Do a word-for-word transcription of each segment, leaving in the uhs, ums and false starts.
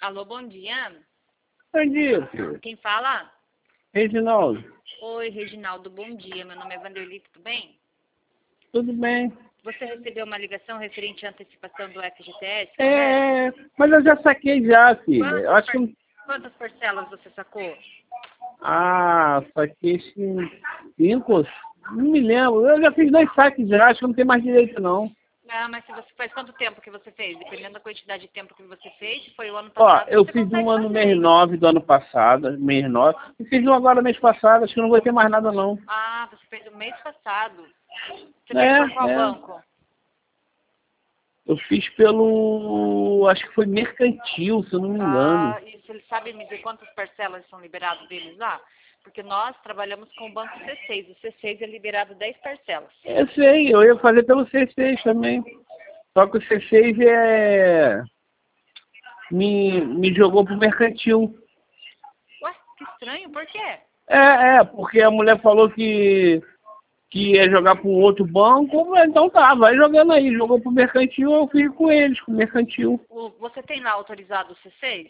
Alô, bom dia. Bom dia, filho. Quem fala? Reginaldo. Oi, Reginaldo, bom dia. Meu nome é Vanderly, tudo bem? Tudo bem? Você recebeu uma ligação referente à antecipação do F G T S? É, mas eu já saquei já, filha. Quantas, Eu acho par... que... Quantas parcelas você sacou? Ah, saquei cinco. Não me lembro. Eu já fiz dois saques já, acho que não tem mais direito, não. Ah, mas se você faz quanto tempo que você fez? Dependendo da quantidade de tempo que você fez, se foi o ano Ó, passado, eu você fiz consegue um ano fazer. mês nove do ano passado, mês nove. E fiz um agora mês passado, acho que não vou ter mais nada, não. Ah, você fez o mês passado. Você É, fez por qual é. banco? Eu fiz pelo... acho que foi mercantil, se eu não me engano. Ah, e você sabe me dizer quantas parcelas são liberadas deles lá? Porque nós trabalhamos com o banco C seis. O C seis é liberado dez parcelas. Eu sei, eu ia fazer pelo C seis também. Só que o C seis é... me, me jogou pro mercantil. Ué, que estranho, por quê? É, é, porque a mulher falou que, que ia jogar para um outro banco, então tá, vai jogando aí. Jogou pro mercantil, eu fico com eles, com o mercantil. O- você tem lá autorizado o C seis?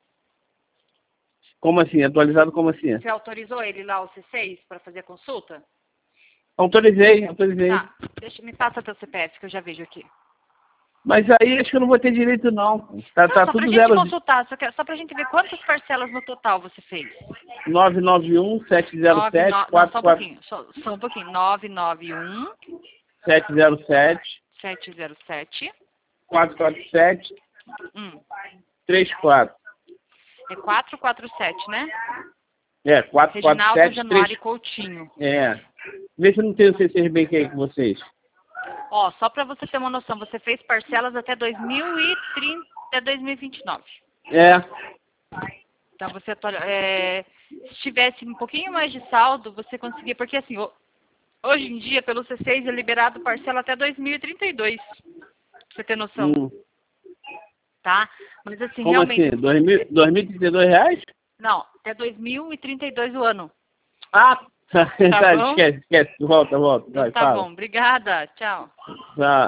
Como assim? Atualizado como assim? Você autorizou ele lá, o C seis, para fazer a consulta? Autorizei, autorizei. Tá, deixa, me passa teu C P F que eu já vejo aqui. Mas aí acho que eu não vou ter direito não. Tá, Não, tá só pra tudo gente zero. consultar, só, que, só pra gente ver quantas parcelas no total você fez. nove nove um, sete zero Nove, sete, no, não, quatro só um quatro pouquinho, só, só um pouquinho. nove nove um, sete zero sete, sete zero sete, quatro quatro sete, hum, três quatro. é quatro quatro sete, né? É, quatro quatro Reginaldo sete, Januário três. Coutinho. É. Vê se eu não tenho C seis bem aqui com vocês. Ó, só para você ter uma noção, você fez parcelas até dois mil e trinta, até dois mil e vinte e nove. É. Então você é, se tivesse um pouquinho mais de saldo, você conseguia, porque assim, ho- hoje em dia pelo C seis é liberado parcela até dois mil e trinta e dois. Pra você ter noção, Hum. tá? Mas assim, Como realmente, assim? dois mil, dois mil e trinta e dois reais? não, até dois mil e trinta e dois o ano. Ah, tá, Tá bom? esquece, esquece. Volta, volta. Vai, Então tá fala. bom, obrigada, tchau. Tá.